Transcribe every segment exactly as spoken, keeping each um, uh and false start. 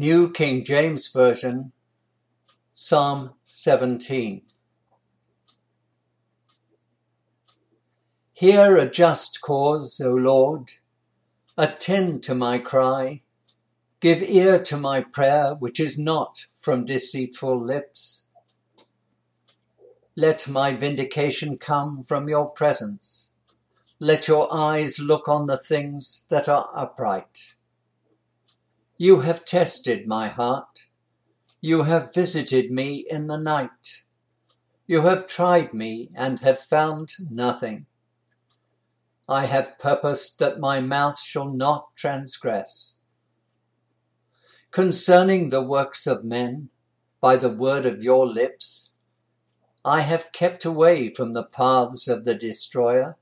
New King James Version, Psalm seventeen. Hear a just cause, O Lord. Attend to my cry. Give ear to my prayer, which is not from deceitful lips. Let my vindication come from your presence. Let your eyes look on the things that are upright. You have tested my heart. You have visited me in the night. You have tried me and have found nothing. I have purposed that my mouth shall not transgress. Concerning the works of men, by the word of your lips, I have kept away from the paths of the destroyer.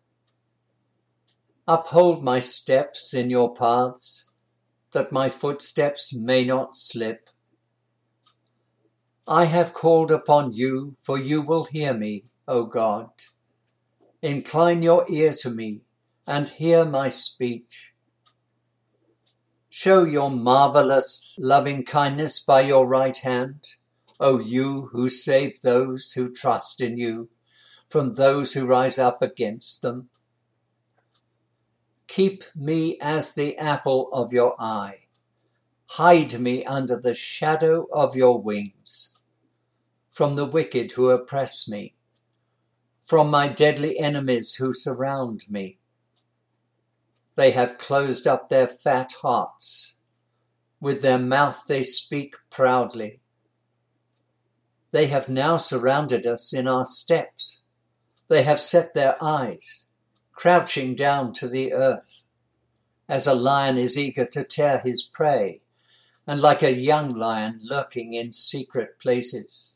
Uphold my steps in your paths, that my footsteps may not slip. I have called upon you, for you will hear me, O God. Incline your ear to me, and hear my speech. Show your marvelous loving kindness by your right hand, O you who save those who trust in you, from those who rise up against them. Keep me as the apple of your eye. Hide me under the shadow of your wings, from the wicked who oppress me, from my deadly enemies who surround me. They have closed up their fat hearts. With their mouth they speak proudly. They have now surrounded us in our steps. They have set their eyes, crouching down to the earth, as a lion is eager to tear his prey, and like a young lion lurking in secret places.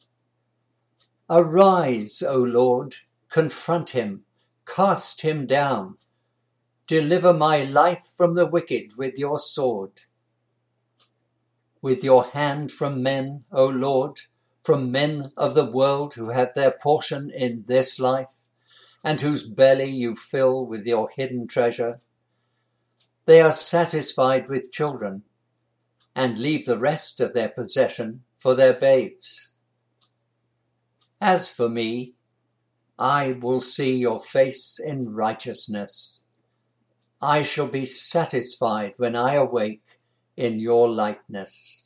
Arise, O Lord, confront him, cast him down. Deliver my life from the wicked with your sword. With your hand from men, O Lord, from men of the world who have their portion in this life, and whose belly you fill with your hidden treasure. They are satisfied with children, and leave the rest of their possession for their babes. As for me, I will see your face in righteousness. I shall be satisfied when I awake in your likeness.